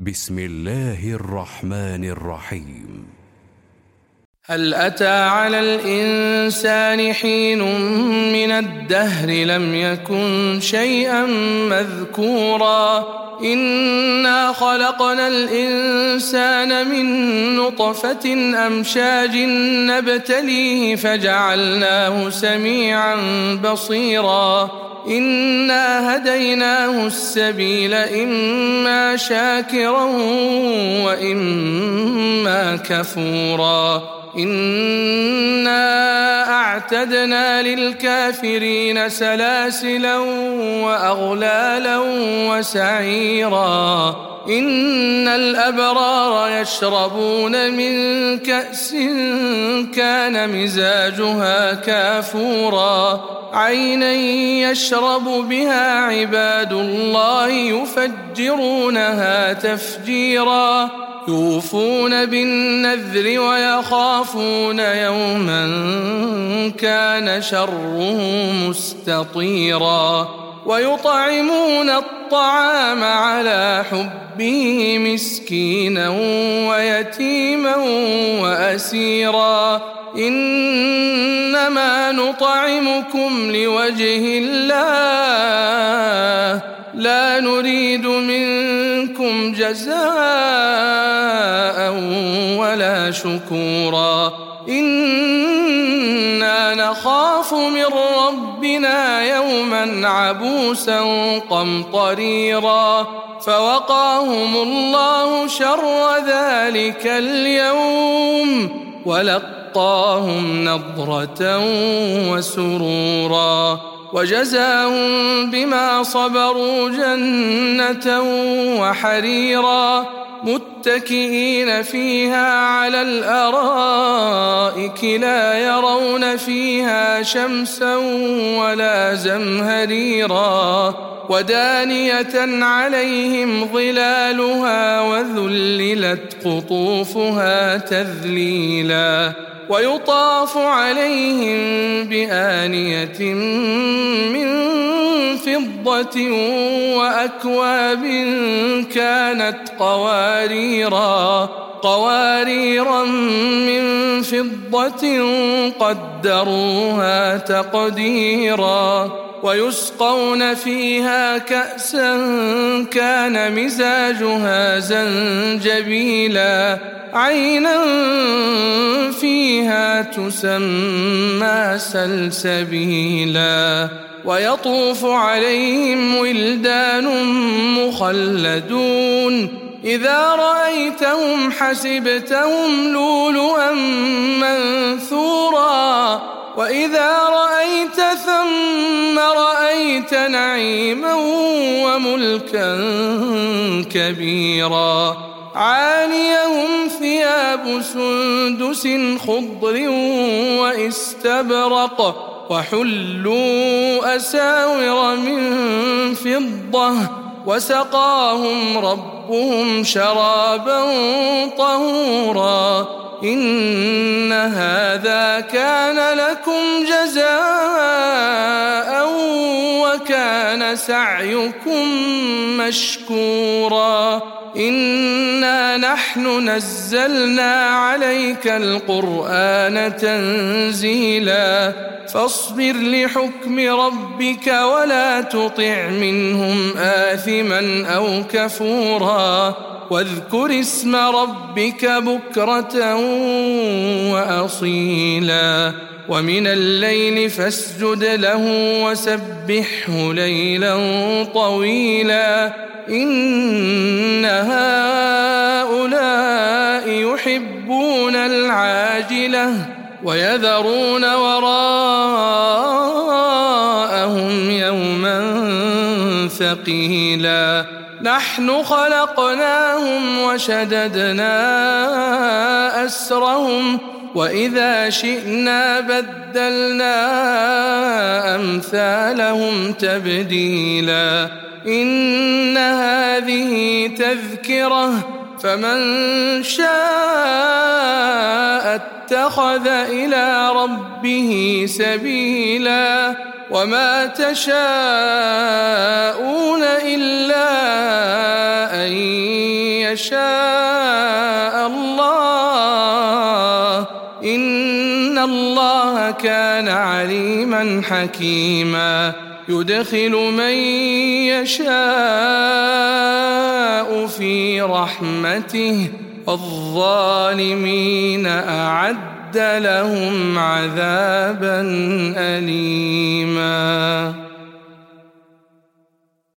بسم الله الرحمن الرحيم. هل أتى على الإنسان حين من الدهر لم يكن شيئا مذكورا إنا خلقنا الإنسان من نطفة أمشاج نبتليه فجعلناه سميعا بصيرا إنا هديناه السبيل إما شاكرا وإما كفورا إنا أعتدنا للكافرين سلاسلا وأغلالا وسعيرا إن الأبرار يشربون من كأس كان مزاجها كافورا عينا يشرب بها عباد الله يفجرونها تفجيرا يوفون بالنذر ويخافون يوما كان شره مستطيرا ويطعمون الطعام على حبه مسكينا ويتيما وأسيرا إنما نطعمكم لوجه الله لا نريد منكم جزاء ولا شكورا إنا نخاف من ربنا يوما عبوسا قمطريرا فوقاهم الله شر ذلك اليوم ولقاهم نضرة وسرورا وجزاهم بما صبروا جنة وحريرا متكئين فيها على الأرائك لا يرون فيها شمسا ولا زمهريرا ودانية عليهم ظلالها وذللت قطوفها تذليلا ويطاف عليهم بآنية من فضة وأكواب كانت قواريرا من فضة قدروها تقديرا ويسقون فيها كأسا كان مزاجها زنجبيلا عينا فيها تسمى سلسبيلا ويطوف عليهم ولدان مخلدون إذا رأيتهم حسبتهم لؤلؤا منثورا وإذا رأيت ثم رأيت نعيما وملكا كبيرا عاليهم ثياب سندس خضر واستبرق وحلوا أساور من فضة وسقاهم ربهم شرابا طهورا إن هذا كان لكم جزاء وكان سعيكم مشكورا إنا نحن نزلنا عليك القرآن تنزيلا فاصبر لحكم ربك ولا تطع منهم آثما أو كفورا واذكر اسم ربك بكرة وأصيلا ومن الليل فاسجد له وسبحه ليلا طويلا إن هؤلاء يحبون العاجلة ويذرون وراءهم يوما ثقيلا نحن خلقناهم وشددنا أسرهم وإذا شئنا بدلنا أمثالهم تبديلا إن هذه تذكرة فمن شاء اتخذ إلى ربه سبيلا وما تشاءون إلا أن يشاء الله إن الله كان عليما حكيما يدخل من يشاء في رحمته والظالمين أعد لهم عذابا أليما.